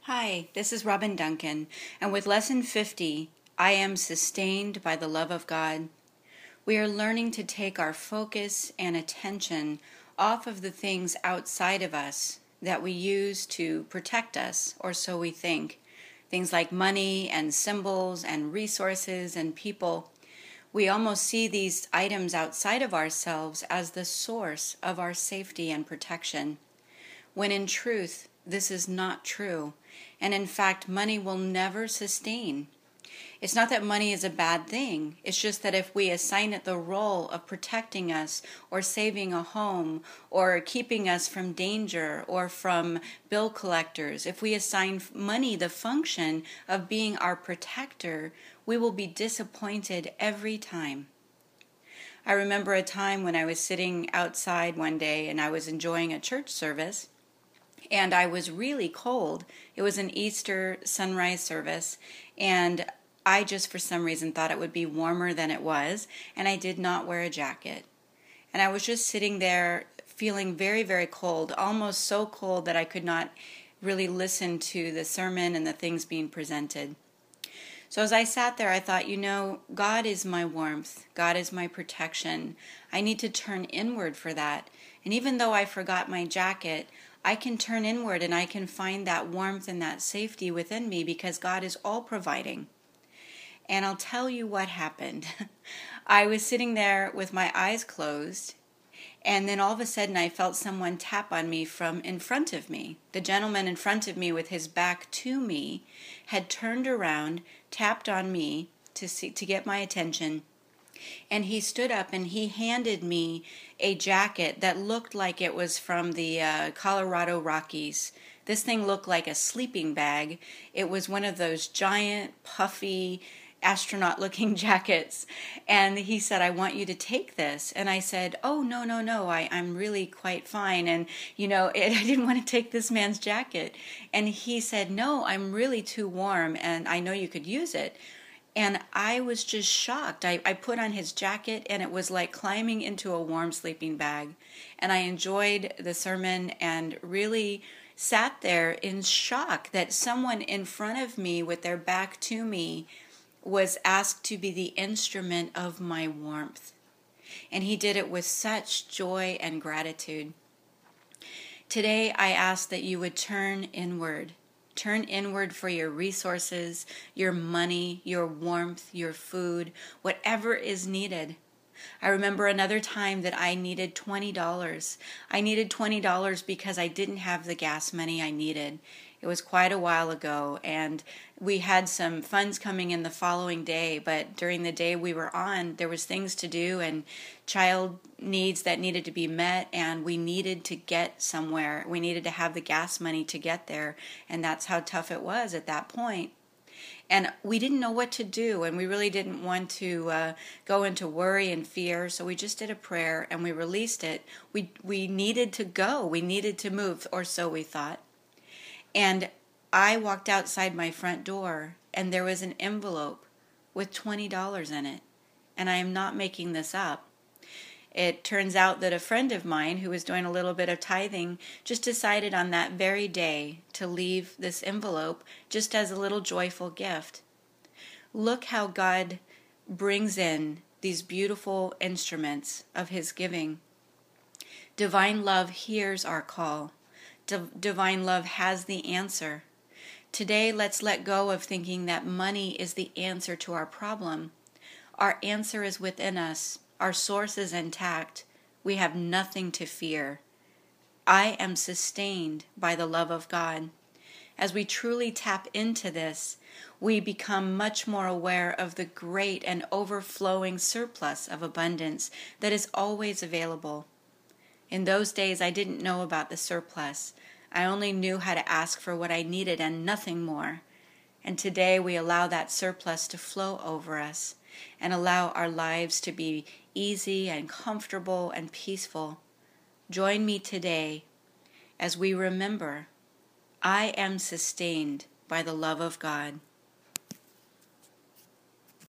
Hi, this is Robin Duncan, and with Lesson 50, I am sustained by the love of God. We are learning to take our focus and attention off of the things outside of us that we use to protect us, or so we think. Things like money and symbols and resources and people. We almost see these items outside of ourselves as the source of our safety and protection, when in truth, this is not true. And in fact, money will never sustain. It's not that money is a bad thing. It's just that if we assign it the role of protecting us or saving a home or keeping us from danger or from bill collectors, if we assign money the function of being our protector, we will be disappointed every time. I remember a time when I was sitting outside one day and I was enjoying a church service. And I was really cold. It was an Easter sunrise service, and I just for some reason thought it would be warmer than it was, and I did not wear a jacket. And I was just sitting there feeling very, very cold, almost so cold that I could not really listen to the sermon and the things being presented. So as I sat there, I thought, God is my warmth. God is my protection. I need to turn inward for that. And even though I forgot my jacket, I can turn inward and I can find that warmth and that safety within me because God is all providing. And I'll tell you what happened. I was sitting there with my eyes closed, and then all of a sudden I felt someone tap on me from in front of me. The gentleman in front of me with his back to me had turned around, tapped on me to get my attention. And he stood up and he handed me a jacket that looked like it was from the Colorado Rockies. This thing looked like a sleeping bag. It was one of those giant, puffy, astronaut-looking jackets. And he said, "I want you to take this." And I said, "Oh, no, I'm really quite fine. And, I didn't want to take this man's jacket." And he said, "No, I'm really too warm and I know you could use it." And I was just shocked. I put on his jacket and it was like climbing into a warm sleeping bag. And I enjoyed the sermon and really sat there in shock that someone in front of me with their back to me was asked to be the instrument of my warmth. And he did it with such joy and gratitude. Today I ask that you would turn inward. Turn inward for your resources, your money, your warmth, your food, whatever is needed. I remember another time that I needed $20. I needed $20 because I didn't have the gas money I needed. It was quite a while ago, and we had some funds coming in the following day, but during the day we were on, there was things to do and child needs that needed to be met, and we needed to get somewhere. We needed to have the gas money to get there, and that's how tough it was at that point. And we didn't know what to do, and we really didn't want to go into worry and fear, so we just did a prayer, and we released it. We needed to go. We needed to move, or so we thought. And I walked outside my front door, and there was an envelope with $20 in it. And I am not making this up. It turns out that a friend of mine who was doing a little bit of tithing just decided on that very day to leave this envelope just as a little joyful gift. Look how God brings in these beautiful instruments of His giving. Divine love hears our call. Divine love has the answer. Today, let's let go of thinking that money is the answer to our problem. Our answer is within us. Our source is intact. We have nothing to fear. I am sustained by the love of God. As we truly tap into this, we become much more aware of the great and overflowing surplus of abundance that is always available. In those days, I didn't know about the surplus. I only knew how to ask for what I needed and nothing more. And today we allow that surplus to flow over us and allow our lives to be easy and comfortable and peaceful. Join me today as we remember, I am sustained by the love of God.